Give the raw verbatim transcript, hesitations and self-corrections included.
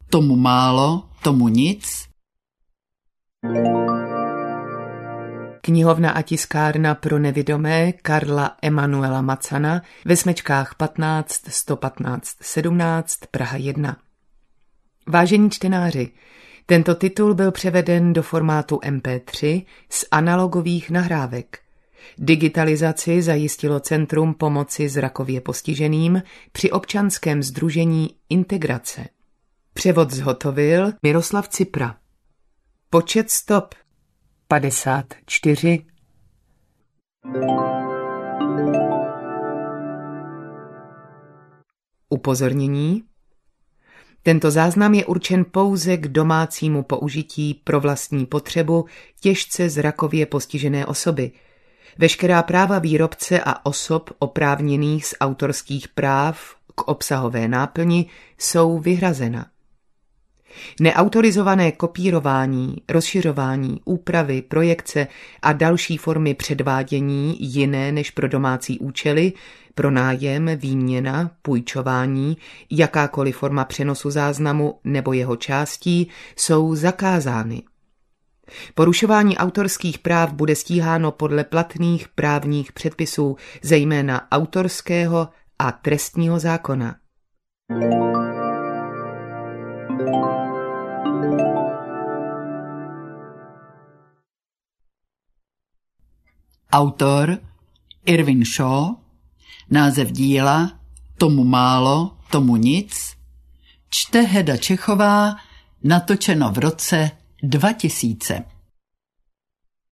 tomu málo, tomu nic. Knihovna a tiskárna pro nevidomé Karla Emanuela Macana ve Smečkách patnáct sto patnáct sedmnáct Praha jedna. Vážení čtenáři, tento titul byl převeden do formátu em pé tři z analogových nahrávek. Digitalizaci zajistilo Centrum pomoci zrakově postiženým při občanském sdružení Integrace. Převod zhotovil Miroslav Cipra. Počet stop padesát čtyři. Upozornění. Tento záznam je určen pouze k domácímu použití pro vlastní potřebu těžce zrakově postižené osoby. Veškerá práva výrobce a osob oprávněných z autorských práv k obsahové náplni jsou vyhrazena. Neautorizované kopírování, rozšiřování, úpravy, projekce a další formy předvádění jiné než pro domácí účely, pronájem, výměna, půjčování, jakákoliv forma přenosu záznamu nebo jeho částí jsou zakázány. Porušování autorských práv bude stíháno podle platných právních předpisů, zejména autorského a trestního zákona. Autor Irving Shaw, název díla Tomu málo, tomu nic, čte Heda Čechová, natočeno v roce dva tisíce.